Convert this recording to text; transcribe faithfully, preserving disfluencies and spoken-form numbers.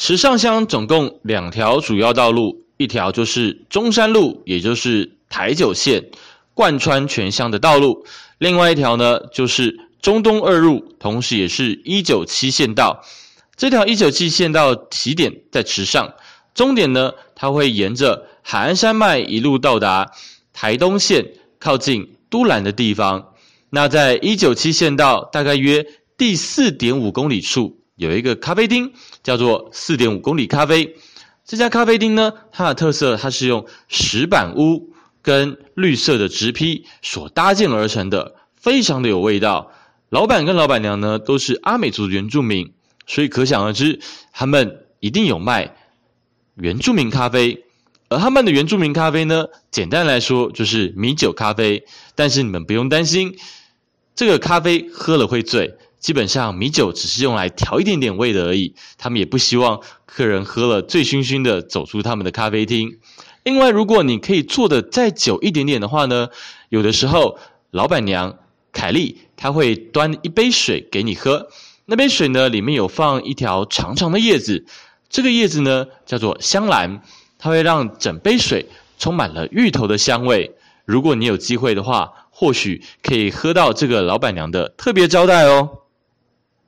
池上乡总共两条主要道路，一条就是中山路，也就是台九线贯穿全乡的道路，另外一条呢就是中东二路，同时也是一九七县道。这条一九七县道起点在池上，终点呢它会沿着海岸山脉一路到达台东县靠近都兰的地方。那在一九七县道大概约第 四点五公里处有一个咖啡厅，叫做 四点五公里咖啡。这家咖啡厅呢，它的特色它是用石板屋跟绿色的植坯所搭建而成的，非常的有味道。老板跟老板娘呢都是阿美族原住民，所以可想而知他们一定有卖原住民咖啡。而他们的原住民咖啡呢，简单来说就是米酒咖啡，但是你们不用担心这个咖啡喝了会醉，基本上米酒只是用来调一点点味的而已，他们也不希望客人喝了醉醺醺的走出他们的咖啡厅。另外，如果你可以做的再久一点点的话呢，有的时候老板娘凯莉她会端一杯水给你喝，那杯水呢里面有放一条长长的叶子，这个叶子呢叫做香兰，它会让整杯水充满了芋头的香味。如果你有机会的话，或许可以喝到这个老板娘的特别招待哦。